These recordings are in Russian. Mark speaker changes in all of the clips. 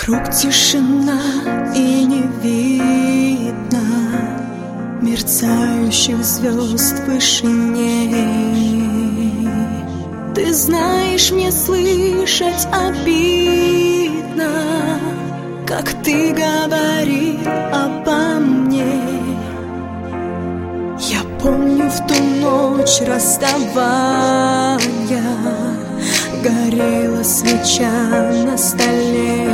Speaker 1: Вокруг тишина и не видно мерцающих звезд в вышине. Ты знаешь, мне слышать обидно, как ты говорил обо мне. Я помню в ту ночь расставания, горела свеча на столе.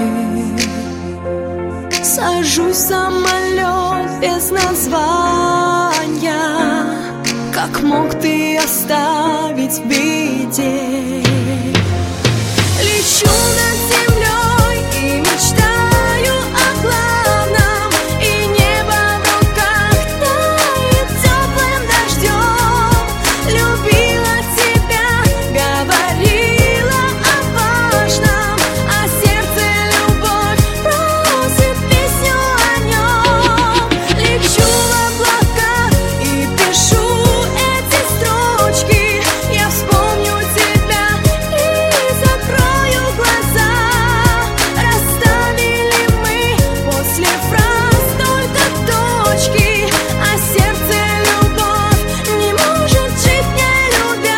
Speaker 1: Сажусь в самолет без названия. Как мог ты оставить в беде? Лечу над землей и мечтаю о главном, и небо в руках тает теплым дождем. Любила тебя, говорила о важном, а сердце любовь просит песню о нем. Лечу в облака и пишу эти строчки. Я вспомню тебя и закрою глаза. Расставили мы после фраз только точки, а сердце любовь не может жить, не любя.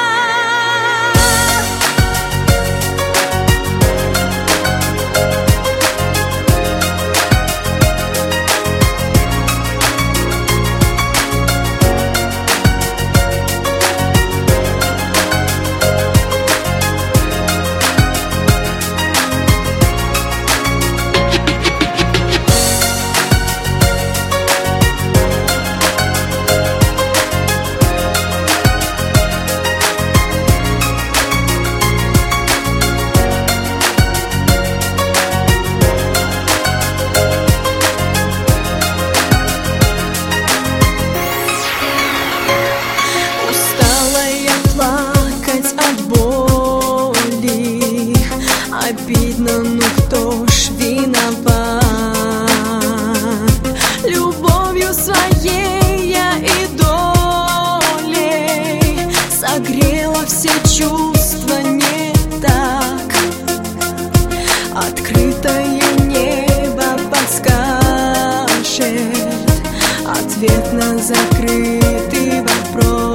Speaker 1: Обидно, ну кто ж виноват? Любовью своей я и долей согрела все чувства не так. Открытое небо подскажет ответ на закрытый вопрос.